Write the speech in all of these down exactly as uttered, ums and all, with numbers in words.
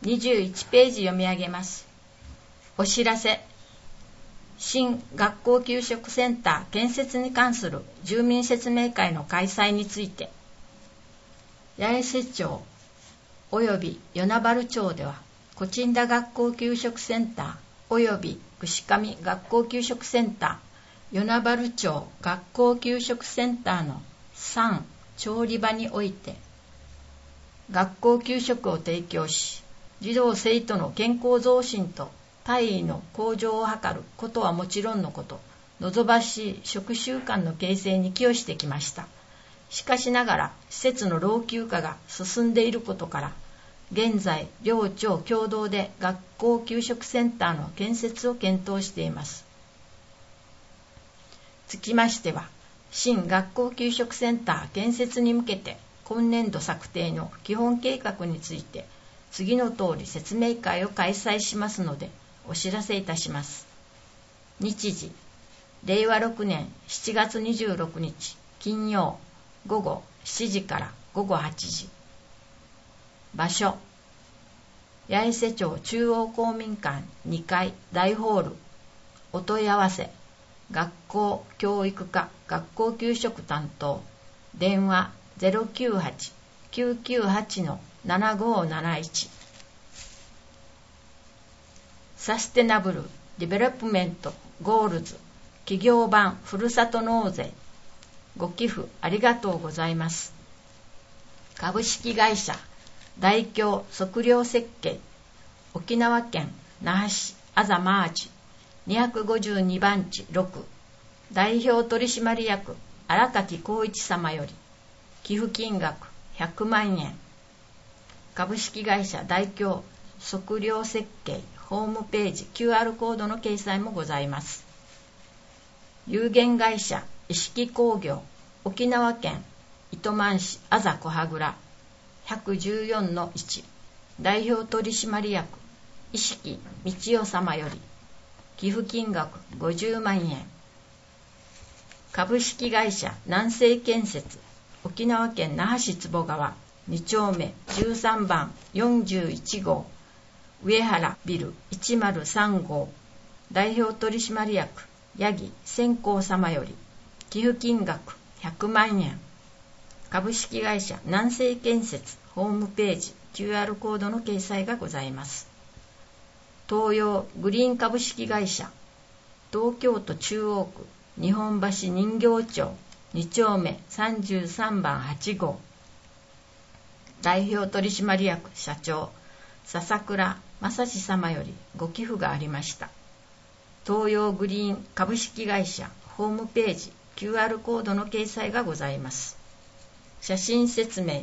にじゅういちページ読み上げます。お知らせ。新学校給食センター建設に関する住民説明会の開催について、八重瀬町および与那原町では、小陳田学校給食センターおよび串上学校給食センター、与那原町学校給食センターのさん調理場において、学校給食を提供し、児童生徒の健康増進と体位の向上を図ることはもちろんのこと、望ましい食習慣の形成に寄与してきました。しかしながら、施設の老朽化が進んでいることから、現在、両町共同で学校給食センターの建設を検討しています。つきましては、新学校給食センター建設に向けて、今年度策定の基本計画について、次の通り説明会を開催しますので、お知らせいたします。日時、れいわろくねんしちがつにじゅうろくにち金曜午後しちじから午後はちじ。場所、八重瀬町中央公民館にかい大ホール。お問い合わせ、学校教育課学校給食担当。電話 ゼロきゅうはち きゅうきゅうはち ななごーなないち。サステナブルディベロップメントゴールズ企業版ふるさと納税。ご寄付ありがとうございます。株式会社大京測量設計、沖縄県那覇市あざマーチにひゃくごじゅうにばんちろく、代表取締役荒垣光一様より、寄付金額ひゃくまんえん。株式会社大京測量設計ホームページ キューアール コードの掲載もございます。有限会社一色工業、沖縄県糸満市あざ小羽倉ひゃくじゅうよんのいち、代表取締役一色道代様より、寄付金額ごじゅうまんえん。株式会社南西建設、沖縄県那覇市坪川にちょうめじゅうさんばんよんじゅういちごう上原ビルいちまるさんごう、代表取締役八木千光様より、寄付金額ひゃくまんえん。株式会社南西建設ホームページ キューアール コードの掲載がございます。東洋グリーン株式会社、東京都中央区日本橋人形町にちょうめさんじゅうさんばんはちごう、代表取締役社長笹倉正史様よりご寄付がありました。東洋グリーン株式会社ホームページ キューアール コードの掲載がございます。写真説明。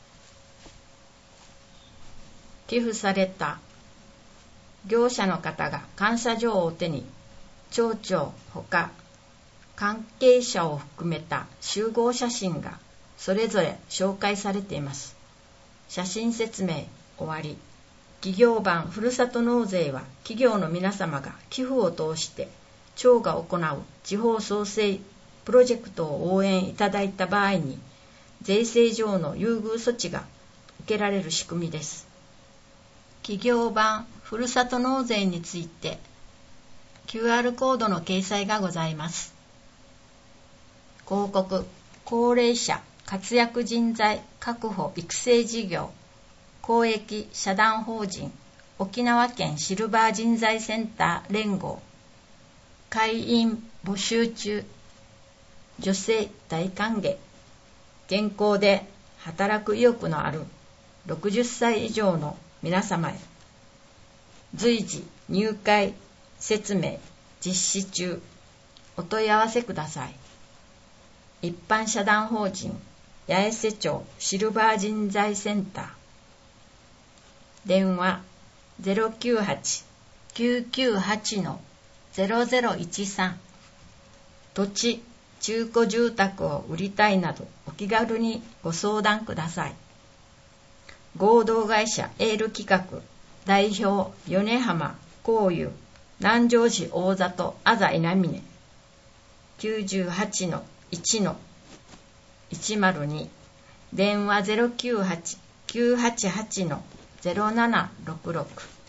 寄付された業者の方が感謝状を手に、町長ほか関係者を含めた集合写真がそれぞれ紹介されています。写真説明終わり。企業版ふるさと納税は、企業の皆様が寄付を通して町が行う地方創生プロジェクトを応援いただいた場合に、税制上の優遇措置が受けられる仕組みです。企業版ふるさと納税について キューアール コードの掲載がございます。広告、高齢者活躍人材確保育成事業公益社団法人沖縄県シルバー人材センター連合、会員募集中、女性大歓迎。健康で働く意欲のあるろくじゅっさい以上の皆様へ、随時入会説明実施中、お問い合わせください。一般社団法人八重瀬町シルバー人材センター、電話 ゼロきゅうはち きゅうきゅうはち ゼロゼロいちさん。土地中古住宅を売りたいなどお気軽にご相談ください。合同会社エール企画代表米浜幸雄南城市大里あざ稲峰 きゅうじゅうはちのいちのいちまるに、電話 ゼロきゅうはち きゅうはちはち きゼロななろくろく